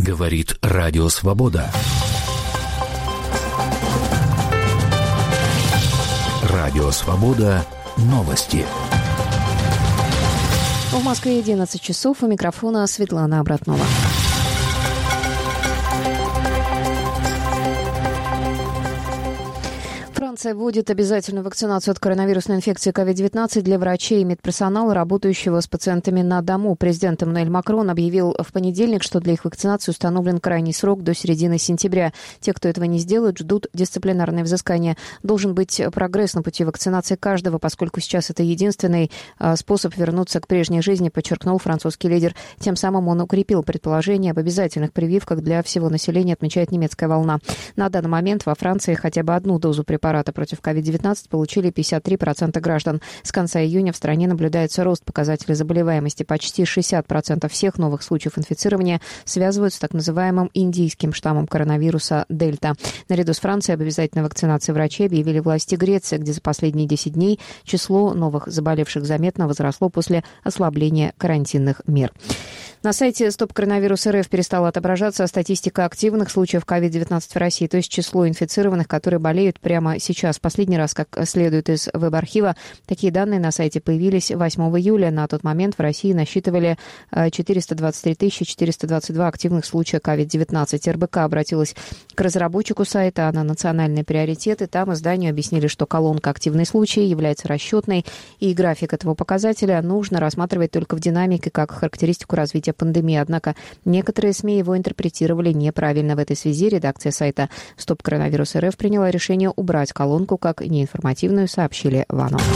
Говорит Радио Свобода. Радио Свобода. Новости. В Москве 11 часов. У микрофона Светлана Обратнова. Франция вводит обязательную вакцинацию от коронавирусной инфекции COVID-19 для врачей и медперсонала, работающего с пациентами на дому. Президент Эммануэль Макрон объявил в понедельник, что для их вакцинации установлен крайний срок до середины сентября. Те, кто этого не сделает, ждут дисциплинарное взыскание. Должен быть прогресс на пути вакцинации каждого, поскольку сейчас это единственный способ вернуться к прежней жизни, подчеркнул французский лидер. Тем самым он укрепил предположение об обязательных прививках для всего населения, отмечает немецкая волна. На данный момент во Франции хотя бы одну дозу препарата против COVID-19 получили 53% граждан. С конца июня в стране наблюдается рост показателей заболеваемости. Почти 60% всех новых случаев инфицирования связывают с так называемым индийским штаммом коронавируса Дельта. Наряду с Францией об обязательной вакцинации врачей объявили власти Греции, где за последние 10 дней число новых заболевших заметно возросло после ослабления карантинных мер. На сайте Стоп Коронавирус РФ перестала отображаться статистика активных случаев COVID-19 в России, то есть число инфицированных, которые болеют прямо сейчас. Последний раз, как следует из веб-архива, такие данные на сайте появились 8 июля. На тот момент в России насчитывали 423 422 активных случая COVID-19. РБК обратилась к разработчику сайта на национальные приоритеты. Там изданию объяснили, что колонка «Активные случаи» является расчетной, и график этого показателя нужно рассматривать только в динамике как характеристику развития пандемии. Однако некоторые СМИ его интерпретировали неправильно. В этой связи редакция сайта Стоп Коронавирус РФ приняла решение убрать колонку как неинформативную, сообщили в ОНО.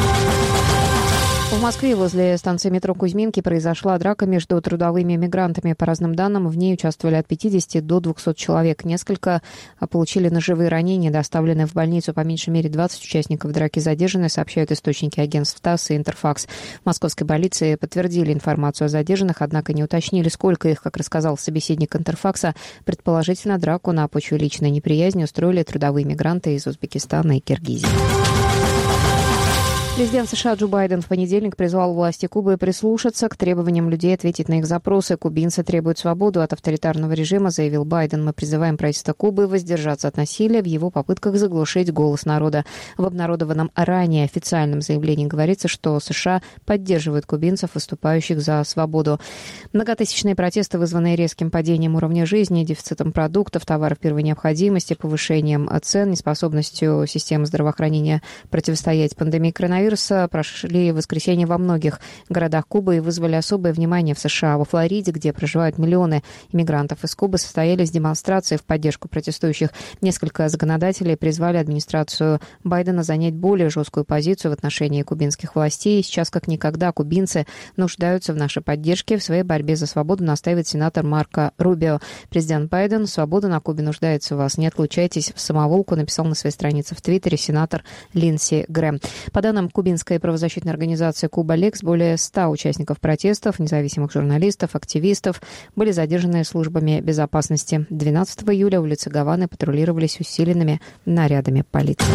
В Москве возле станции метро Кузьминки произошла драка между трудовыми мигрантами. По разным данным, в ней участвовали от 50 до 200 человек. Несколько получили ножевые ранения, доставлены в больницу. По меньшей мере 20 участников драки задержаны, сообщают источники агентств ТАСС и Интерфакс. В московской полиции подтвердили информацию о задержанных, однако не уточнили, сколько их. Как рассказал собеседник Интерфакса, предположительно драку на почве личной неприязни устроили трудовые мигранты из Узбекистана и Киргизии. Президент США Джо Байден в понедельник призвал власти Кубы прислушаться к требованиям людей, ответить на их запросы. Кубинцы требуют свободу от авторитарного режима, заявил Байден. Мы призываем правительство Кубы воздержаться от насилия в его попытках заглушить голос народа. В обнародованном ранее официальном заявлении говорится, что США поддерживают кубинцев, выступающих за свободу. Многотысячные протесты, вызванные резким падением уровня жизни, дефицитом продуктов, товаров первой необходимости, повышением цен, неспособностью системы здравоохранения противостоять пандемии коронавируса, прошли в воскресенье во многих городах Кубы и вызвали особое внимание в США. Во Флориде, где проживают миллионы иммигрантов из Кубы, состоялись демонстрации в поддержку протестующих. Несколько законодателей призвали администрацию Байдена занять более жесткую позицию в отношении кубинских властей. Сейчас как никогда кубинцы нуждаются в нашей поддержке. В своей борьбе за свободу настаивает сенатор Марко Рубио. Президент Байден: «Свобода на Кубе нуждается в вас. Не отлучайтесь в самоволку», написал на своей странице в Твиттере сенатор Линдси Грэм. По данным кубинской правозащитной организации «Куба Лекс», более 100 участников протестов, независимых журналистов, активистов были задержаны службами безопасности. 12 июля улицы Гаваны патрулировались усиленными нарядами полиции.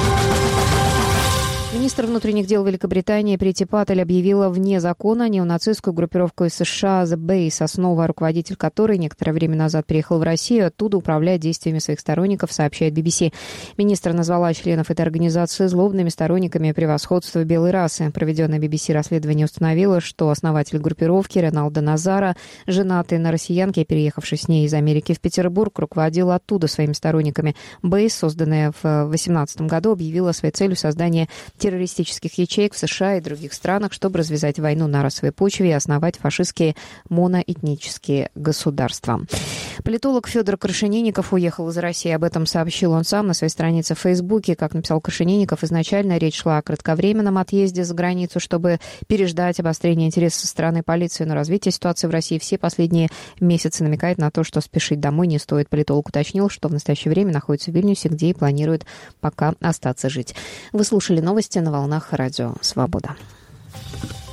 Министр внутренних дел Великобритании Прити Патель объявила вне закона неонацистскую группировку из США The Base, основа, руководитель которой некоторое время назад переехал в Россию, оттуда управляет действиями своих сторонников, сообщает BBC. Министр назвала членов этой организации злобными сторонниками превосходства белой расы. Проведенное BBC расследование установило, что основатель группировки Роналдо Назаро, женатый на россиянке, переехавший с ней из Америки в Петербург, руководил оттуда своими сторонниками. Base, созданная в 2018 году, объявила своей целью создание террористических ячеек в США и других странах, чтобы развязать войну на расовой почве и основать фашистские моноэтнические государства. Политолог Федор Крашенинников уехал из России. Об этом сообщил он сам на своей странице в Фейсбуке. Как написал Крашенинников, изначально речь шла о кратковременном отъезде за границу, чтобы переждать обострение интересов со стороны полиции. Но развитие ситуации в России все последние месяцы намекает на то, что спешить домой не стоит. Политолог уточнил, что в настоящее время находится в Вильнюсе, где и планирует пока остаться жить. Вы слушали новости на волнах Радио Свобода.